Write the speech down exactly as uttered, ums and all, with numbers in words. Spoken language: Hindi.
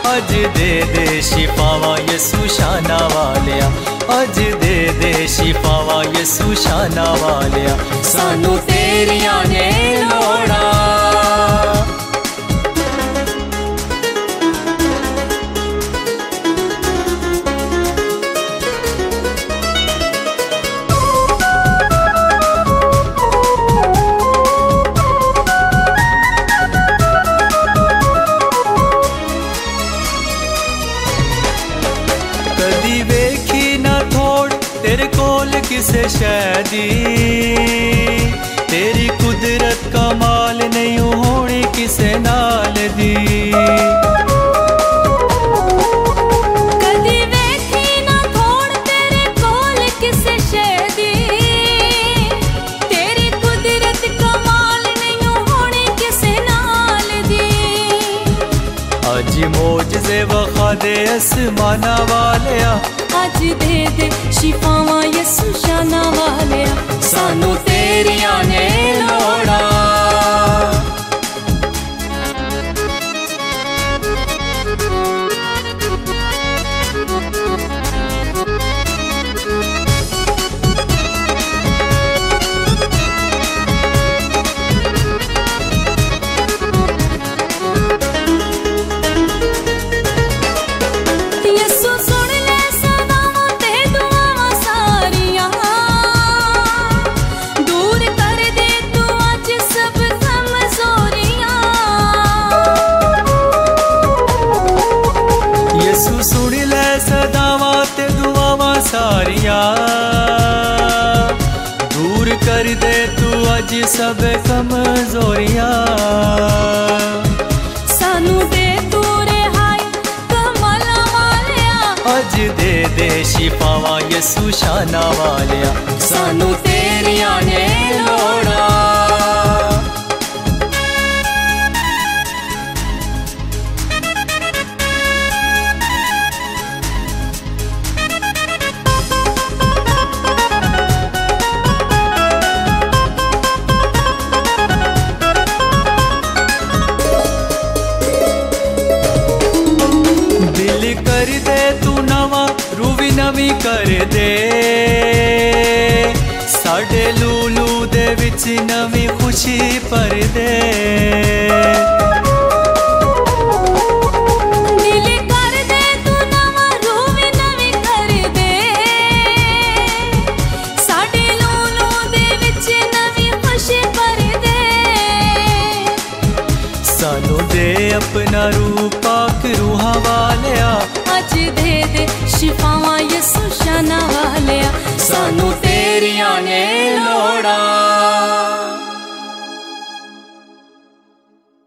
अज दे दे शिफावा यसू शाना वालिया, अज दे दे शिफावा यसू शाना वालिया, सानू तेरिया ने लोड़ा। कदी वेखी ना थोड़ तेरे कोल किसे शैदी, तेरी कुदरत कमाल नहीं होनी किसे नाल दी। कदी वेखी ना थोड़ तेरे कोल किसे शैदी, तेरी कुदरत कमाल नहीं होनी किसे नाल दी। अज मोजज़े वखा दे आसमाना वालिया, अज दे दे शिफावा यसू शाना वालिया, सानू तेरिया ने लोड़ा। यसू सुन ले सदावां ते दुआवां सारियां, दूर कर दे तू अज सब कमजोरियां। यसू सुन ले सदावां ते दुआवां सारियां, दूर कर दे तू अज सब कमजोरियां। सानू दे तू रिहाई कमला वालिया, अज दे दे शिफावा यसू शाना वालिया, सानू तेरिया ने लोड़ा। दिल कर दे तू नवा, रूवी नवी कर दे, साडे लूलू दे विच नवी खुशी भर दे। दिल कर दे तू नवा, रूवी नवी कर दे, साडे लूलू दे विच नवी खुशी भर दे। सानू दे अपना रूह पाक रूहा वालिया, अज दे दे शिफा